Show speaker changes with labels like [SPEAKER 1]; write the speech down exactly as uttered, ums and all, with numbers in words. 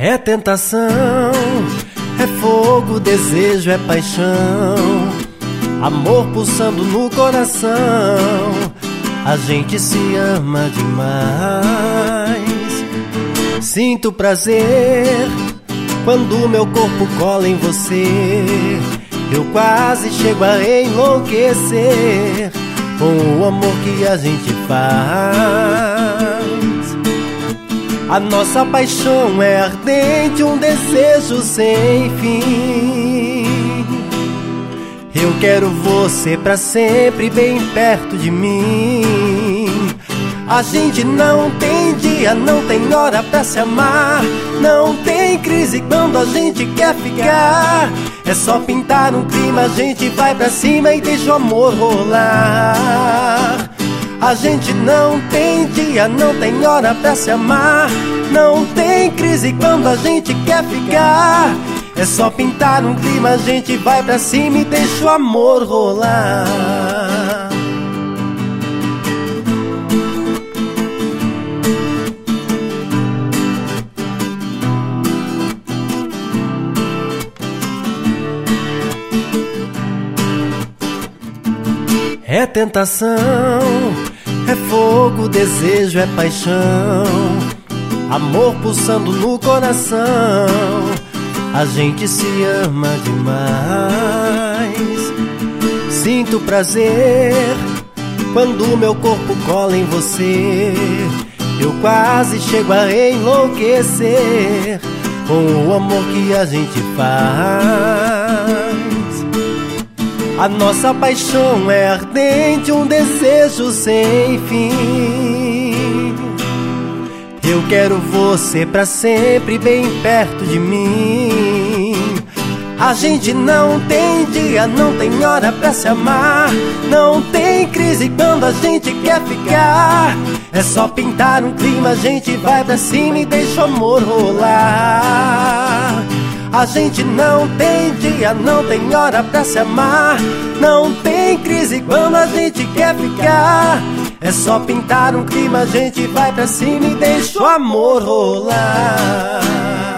[SPEAKER 1] É tentação, é fogo, desejo, é paixão, amor pulsando no coração. A gente se ama demais. Sinto prazer quando meu corpo cola em você. Eu quase chego a enlouquecer com o amor que a gente faz. A nossa paixão é ardente, um desejo sem fim. Eu quero você pra sempre bem perto de mim. A gente não tem dia, não tem hora pra se amar. Não tem crise quando a gente quer ficar. É só pintar um clima, a gente vai pra cima e deixa o amor rolar. A gente não tem dia, não tem hora pra se amar. Não tem crise quando a gente quer ficar. É só pintar um clima, a gente vai pra cima e deixa o amor rolar. É tentação, é fogo, desejo, é paixão, amor pulsando no coração. A gente se ama demais. Sinto prazer quando meu corpo cola em você. Eu quase chego a enlouquecer com o amor que a gente faz. A nossa paixão é ardente, um desejo sem fim. Eu quero você pra sempre bem perto de mim. A gente não tem dia, não tem hora pra se amar. Não tem crise quando a gente quer ficar. É só pintar um clima, a gente vai pra cima e deixa o amor rolar. A gente não tem dia, não tem hora pra se amar. Não tem crise quando a gente quer ficar. É só pintar um clima, a gente vai pra cima e deixa o amor rolar.